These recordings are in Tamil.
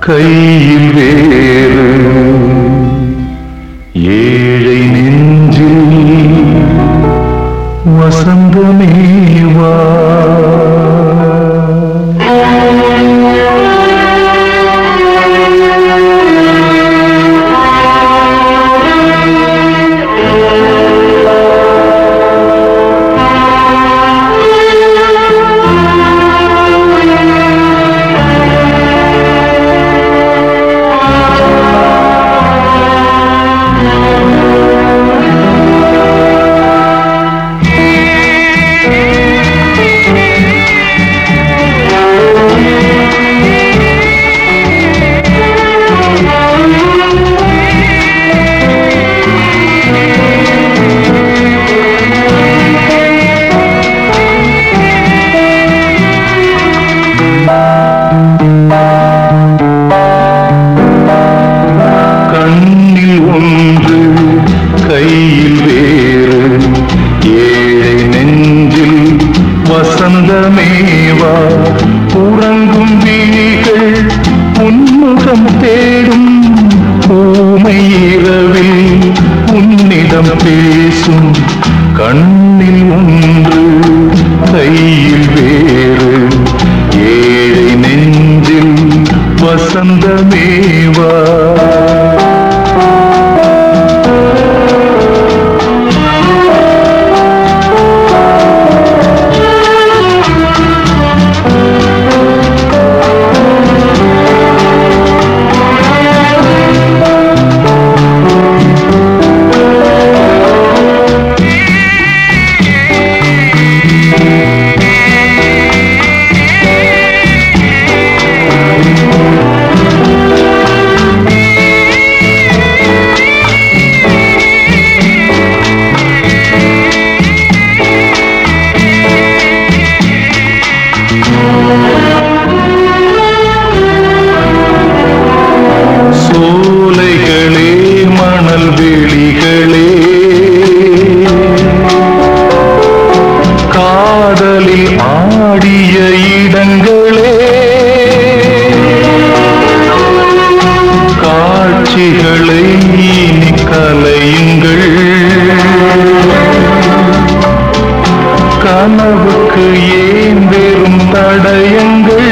கையில் வேறு ஏழை நெஞ்சில் வசந்தமேவா வசந்தமேவா உறங்கும் விழிகள் உன்முகம் தேடும் ஊமை இரவில் உன்னிடம் பேசும் கண்ணில் ஒன்று கையில் வேறு ஏழை நெஞ்சில் வசந்தமேவா காதலில் ஆடிய இடங்களே காட்சிகளை இனி கலையுங்கள் கனவுக்கு ஏன் வெறும் தடயங்கள்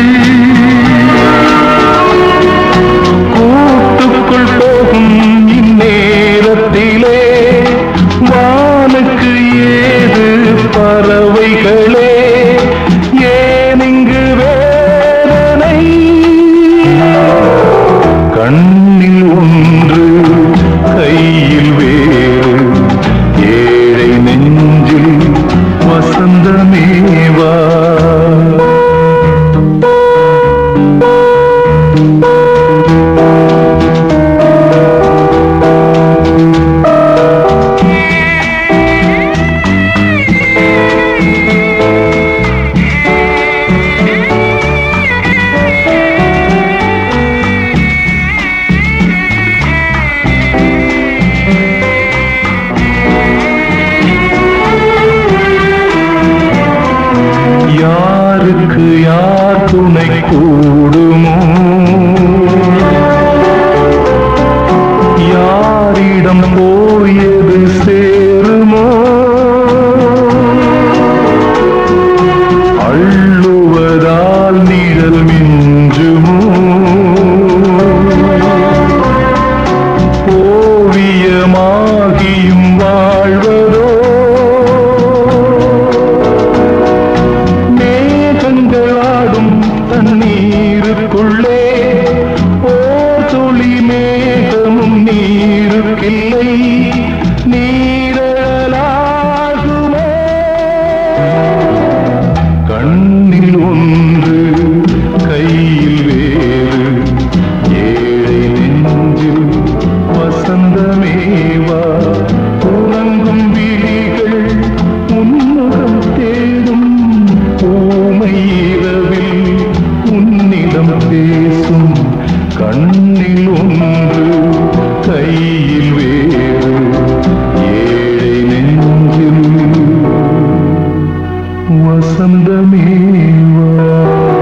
கூட்டுக்குள் போகும் இந்நேரத்திலே வானுக்கு ஏது பறவைகளே ஏன் இங்கு வேதனை கண்ணில் ஒன்று கையில் வேறு ஏழை நெஞ்சில் வசந்தமேவா யாருக்கு யார் துணை கூடுமோ யாரிடம் போயது சேருமோ அள்ளுவதால் நிழல் மிஞ்சுமோ ஓவியமாகியும் வாழ்வதோ தண்ணீருக்குள்ளே ஓர் துளி மேகமும் நீருக்கில்லை நீரலாகுமே கண்ணில் ஒன்று கையில் வேறு ஏழை நெஞ்சில் வசந்தமேவா உறங்கும் விழிகள் உன்முகம் தேடும் ஊமை இரவில் உன்னிடம் பேசும் கண்ணில் ஒன்று கையில் வேறு ஏழை நெஞ்சில் வசந்தமேவா